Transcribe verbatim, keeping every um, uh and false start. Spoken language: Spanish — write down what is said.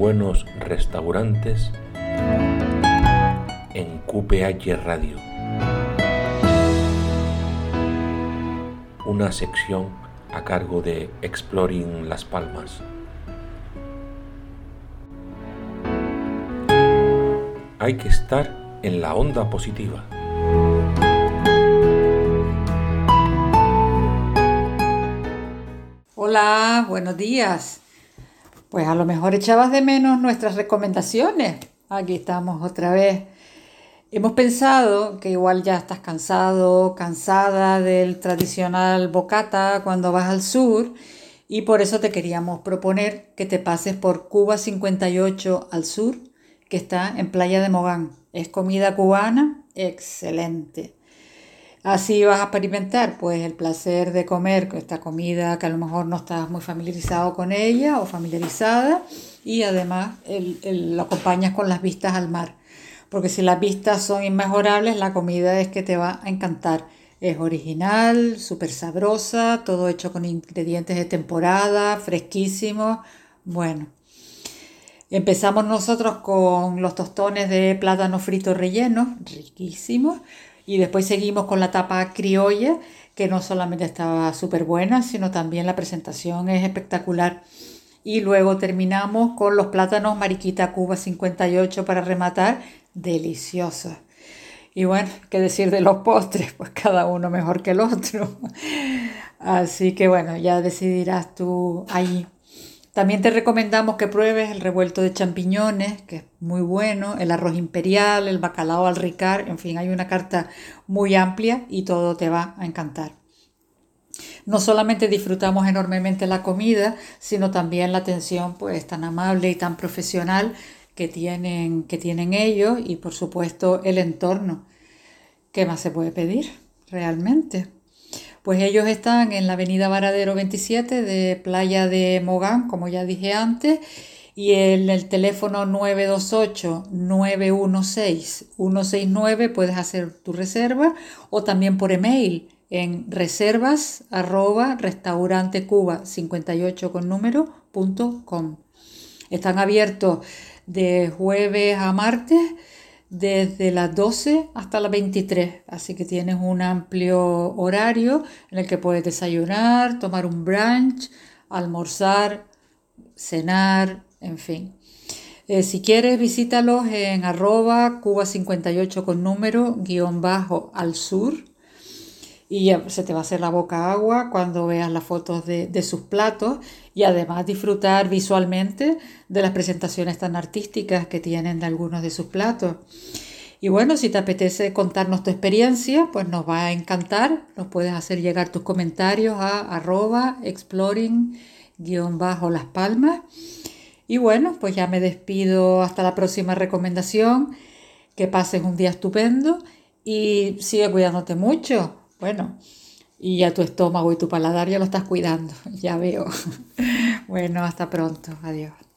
buenos restaurantes en Q P H Radio. Una sección a cargo de Exploring Las Palmas. Hay que estar en la onda positiva. Hola, buenos días. Pues a lo mejor echabas de menos nuestras recomendaciones. Aquí estamos otra vez. Hemos pensado que igual ya estás cansado, cansada del tradicional bocata cuando vas al sur, y por eso te queríamos proponer que te pases por Cuba cincuenta y ocho al sur, que está en Playa de Mogán. Es comida cubana excelente. Así vas a experimentar pues el placer de comer esta comida que a lo mejor no estás muy familiarizado con ella o familiarizada, y además el, el, lo acompañas con las vistas al mar. Porque si las vistas son inmejorables, la comida es que te va a encantar. Es original, súper sabrosa, todo hecho con ingredientes de temporada, fresquísimos. Bueno, empezamos nosotros con los tostones de plátano frito rellenos, riquísimos. Y después seguimos con la tapa criolla, que no solamente estaba súper buena, sino también la presentación es espectacular. Y luego terminamos con los plátanos Mariquita Cuba cincuenta y ocho para rematar, deliciosos. Y bueno, qué decir de los postres, pues cada uno mejor que el otro. Así que bueno, ya decidirás tú ahí. También te recomendamos que pruebes el revuelto de champiñones, que es muy bueno, el arroz imperial, el bacalao al ricard, en fin, hay una carta muy amplia y todo te va a encantar. No solamente disfrutamos enormemente la comida, sino también la atención pues tan amable y tan profesional que tienen, que tienen ellos, y por supuesto el entorno. ¿Qué más se puede pedir realmente? Pues ellos están en la avenida Varadero veintisiete de Playa de Mogán, como ya dije antes, y en el teléfono nueve dos ocho, nueve uno seis, uno seis nueve puedes hacer tu reserva, o también por email en reservas arroba restaurantecuba cincuenta y ocho con número punto com. Están abiertos de jueves a martes, desde las doce hasta las veintitrés, así que tienes un amplio horario en el que puedes desayunar, tomar un brunch, almorzar, cenar, en fin. Eh, si quieres, visítalos en arroba cuba cincuenta y ocho con número guión bajo al sur, y ya se te va a hacer la boca agua cuando veas las fotos de, de sus platos, y además disfrutar visualmente de las presentaciones tan artísticas que tienen de algunos de sus platos. Y bueno, si te apetece contarnos tu experiencia, pues nos va a encantar. Nos puedes hacer llegar tus comentarios a arroba exploring guión bajo las palmas. Y bueno, pues ya me despido hasta la próxima recomendación. Que pases un día estupendo y sigue cuidándote mucho. Bueno, y ya tu estómago y tu paladar ya lo estás cuidando, ya veo. Bueno, hasta pronto, adiós.